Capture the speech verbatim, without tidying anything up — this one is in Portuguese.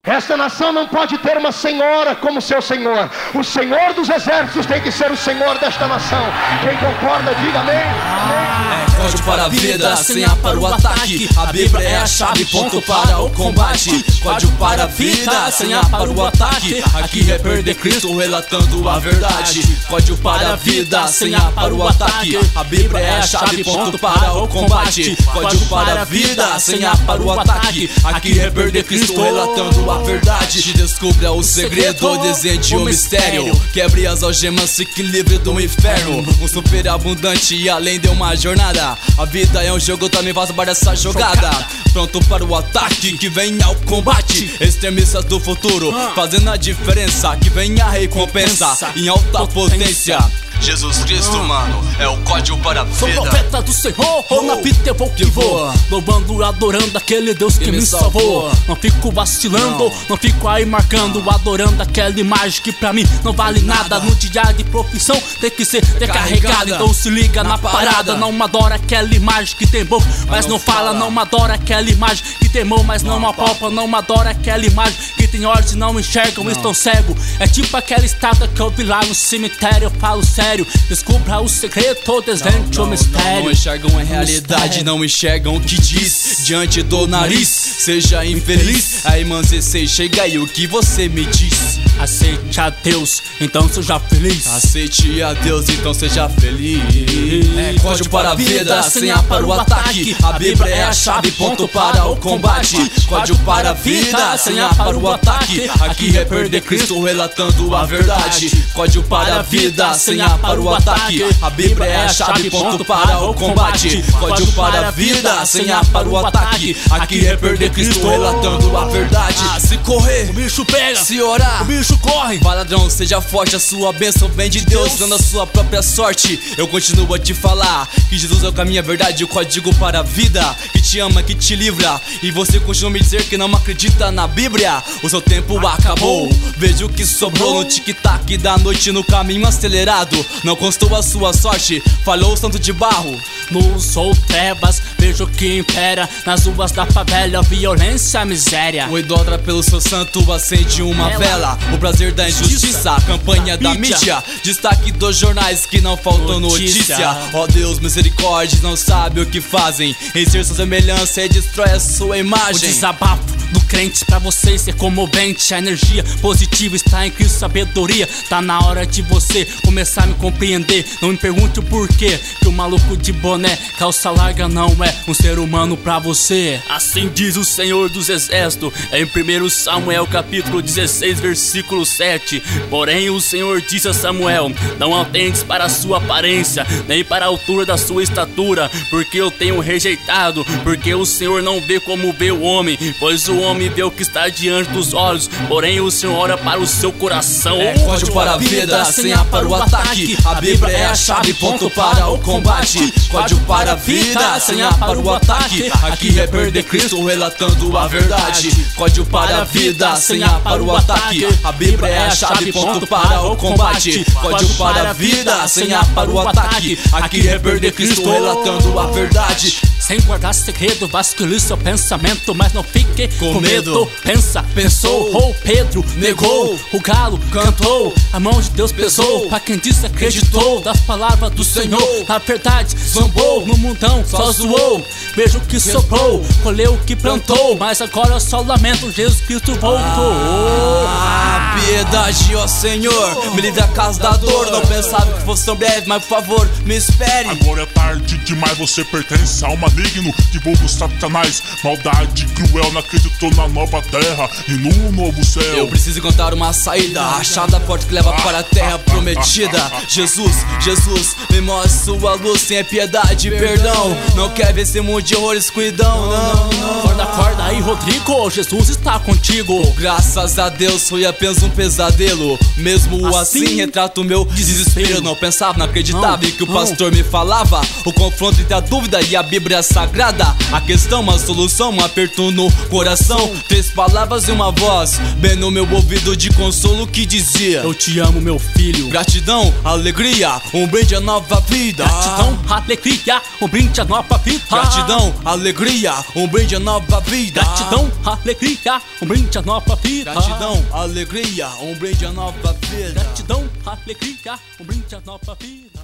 Esta nação não pode ter uma senhora como seu senhor. O Senhor dos exércitos tem que ser o Senhor desta nação. Quem concorda, diga amém. É código para a vida, senha para o ataque. A Bíblia é a chave, ponto para o combate. Código para a vida, senha para o ataque. Aqui é perder Cristo, relatando a verdade. Código para a vida, senha para o ataque. A Bíblia é a chave, ponto para o combate. Código para a vida, senha para o ataque. Aqui é perder Cristo, relatando a verdade. Descubra o segredo, desenhe o mistério. Quebre as algemas, fique livre do inferno. Um super abundante e além de uma jornada. A vida é um jogo, também faz parte dessa jogada. Pronto para o ataque, que vem ao combate. Extremistas do futuro, fazendo a diferença. Que vem a recompensa em alta potência. Jesus Cristo, mano, é o código para a vida. Sou profeta do Senhor, oh, na fita eu vou que vou, louvando, adorando aquele Deus que, que me salvou. Não fico vacilando, não. não fico aí marcando, adorando aquela imagem que pra mim não vale nada. No dia de profissão tem que ser recarregado. Então se liga na, na parada. parada Não adora aquela imagem que tem boca, mas não, não fala. Não adora aquela imagem que tem mão, mas não, não apalpa. Não adora aquela imagem que tem olhos e não enxergam, não. estão cegos. É tipo aquela estátua que eu vi lá no cemitério. Eu falo sério, descubra o segredo, desvende o mistério. Não, não enxergam a realidade, não enxergam o que diz diante do nariz. Seja infeliz, aí mancei, chega aí, o que você me diz? Aceite a Deus, então seja feliz. Aceite a Deus, então seja feliz. É código para a vida, senha para o ataque. A Bíblia é a chave, ponto para o combate. Código para a vida, senha para o ataque. Aqui é perder Cristo, relatando a verdade. Código para a vida, senha para o ataque. A Bíblia é a chave, ponto para o combate. Código para a vida, senha para o ataque. Aqui é perder Cristo, relatando a verdade. Ah, se correr, o bicho pega. Se orar, o bicho corre. Vai, ladrão, seja forte, a sua bênção vem de Deus, dando a sua própria sorte. Eu continuo a te falar que Jesus é o caminho, a verdade, o código para a vida. Que te ama, que te livra. E você continua a me dizer que não acredita na Bíblia. O seu tempo acabou. Veja o que sobrou no tic-tac da noite, no caminho acelerado. Não constou a sua sorte, falhou o santo de barro. Luz ou trevas, vejo que impera nas ruas da favela, violência, miséria. O idólatra pelo seu santo acende uma vela. O prazer da injustiça, a campanha da mídia. Destaque dos jornais que não faltou notícia. Ó Deus, misericórdia, não sabe o que fazem. Em ser sua semelhança e destrói a sua imagem. O desabafo do crente pra vocês ser comovente. A energia positiva está em Cristo, sabedoria. Tá na hora de você começar a me compreender. Não me pergunte o porquê que o maluco de boné, calça larga, não é um ser humano pra você. Assim diz o Senhor dos Exércitos em primeiro Samuel capítulo dezesseis versículo sete. Porém o Senhor disse a Samuel: não atentes para a sua aparência, nem para a altura da sua estatura, porque eu tenho rejeitado. Porque o Senhor não vê como vê o homem, pois o homem vê o que está diante dos olhos, porém o Senhor olha para o seu coração. É código para a vida, senha para o ataque. A Bíblia é a chave, ponto para o combate. Código para a vida, senha para o ataque. Aqui é perder Cristo, relatando a verdade. Código para a vida, senha para o ataque. A Bíblia é a chave, ponto para o combate. Código para a vida, senha para o ataque. Aqui é perder Cristo, relatando a verdade. Sem guardar segredo, vasculhe seu pensamento, mas não fique com, com medo. medo. Pensa, pensou, ou Pedro negou. O galo cantou, a mão de Deus pesou. Pra quem disse acreditou das palavras do Senhor. Na verdade zombou, no mundão só zoou. Veja o que sobrou, colheu o que plantou. Mas agora eu só lamento, Jesus Cristo voltou. Ah, piedade, ó Senhor, me livre da casa da dor. Não pensava que fosse tão breve, mas por favor, me espere. Agora é tarde demais, você pertence ao maligno de vulgo Satanás. Maldade cruel, não acreditou na nova terra e no novo céu. Eu preciso encontrar uma saída, achada forte que leva para a terra prometida. Jesus, Jesus, me mostre sua luz, sem piedade e perdão. Não quer ver esse mundo de horror e escuridão, não, não. Acorda, acorda aí, Rodrigo, Jesus está contigo. Graças a Deus, foi apenas mais um pesadelo. Mesmo assim, Assim, retrato o meu desespero. Não pensava, não acreditava Não, em que o não. pastor me falava. O confronto entre a dúvida e a Bíblia Sagrada. A questão, uma solução, um aperto no coração. Três palavras e uma voz bem no meu ouvido de consolo que dizia: Eu te amo, meu filho. gratidão, alegria, um brinde à nova vida. Gratidão, alegria, um brinde à nova vida. Gratidão, alegria, um brinde à nova vida. Gratidão, alegria, um brinde à nova vida. Gratidão, alegria, um brinde à nova vida. Gratidão, alegria, um brinde à nova vida.